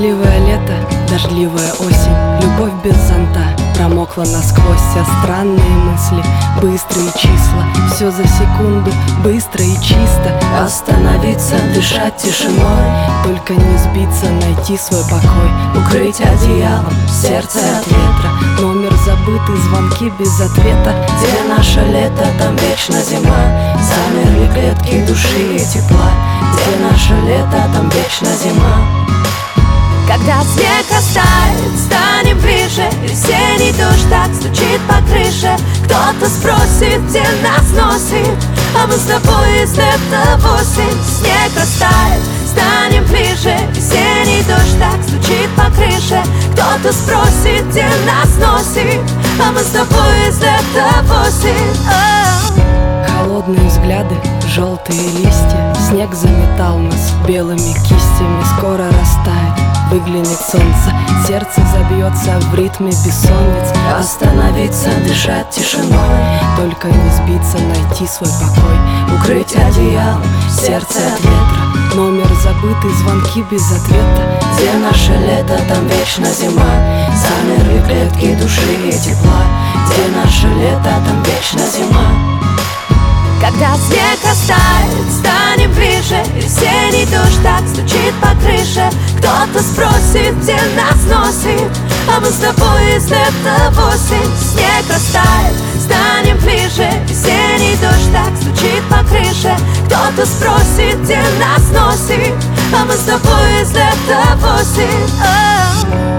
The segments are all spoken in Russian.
Дождливое лето, дождливая осень, любовь без зонта промокла насквозь, вся странные мысли, быстрые числа, все за секунду, быстро и чисто. Остановиться, дышать тишиной, только не сбиться, найти свой покой. Укрыть одеялом сердце от ветра, номер забытый, звонки без ответа. Где наше лето, там вечно зима, замерли клетки души и тепла. Где наше лето, там вечно зима. Когда снег растает, станем ближе. Весенний дождь так стучит по крыше. Кто-то спросит, где нас носит, а мы с тобой из лета 8. Снег растает, станем ближе. Весенний дождь так стучит по крыше. Кто-то спросит, где нас носит, а мы с тобой из лета 8. Холодные взгляды, желтые листья, снег заметал нас белыми кистями. Скоро растает, выглянет солнце, сердце забьется в ритме бессонниц. Остановиться, дышать тишиной, только не сбиться, найти свой покой. Укрыть одеялом сердце от ветра, номер забытый, звонки без ответа. Где наше лето, там вечно зима, замерли клетки души и тепла. Где наше лето, там вечно зима. Когда снег растает, станем ближе. Весенний дождь так стучит по крыше. Кто-то спросит, где нас носит, а мы с тобой из лета 8. Снег растает, станем ближе. Весенний дождь так стучит по крыше. Кто-то спросит, где нас носит, а мы с тобой из лета 8.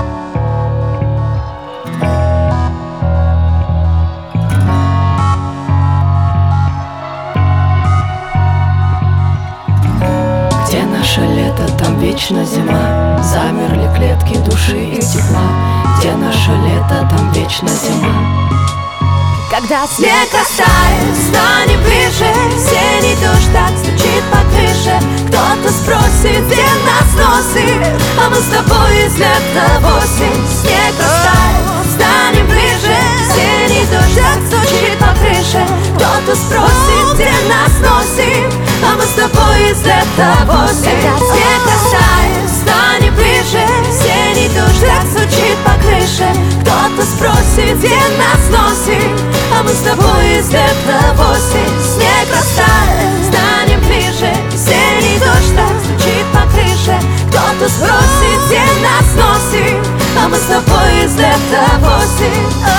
Где наше лето, там вечно зима, замерли клетки души и тепла. Где наше лето, там вечно зима. Когда снег растает, станем ближе. Весенний дождь так стучит по крыше. Кто-то спросит, где нас носит, а мы с тобой из лета 8. Снег растает, станем ближе. Весенний дождь так стучит по крыше. Кто-то спросит, где нас носит, а мы с тобой из лета 8. Когда снег растает, станем ближе. Весенний дождь так стучит по крыше. Кто-то спросит, где нас носит, а мы с тобой из лета 8. Снег растает, станем ближе. Весенний дождь так стучит по крыше. Кто-то спросит, где нас носит, а мы с тобой из лета 8.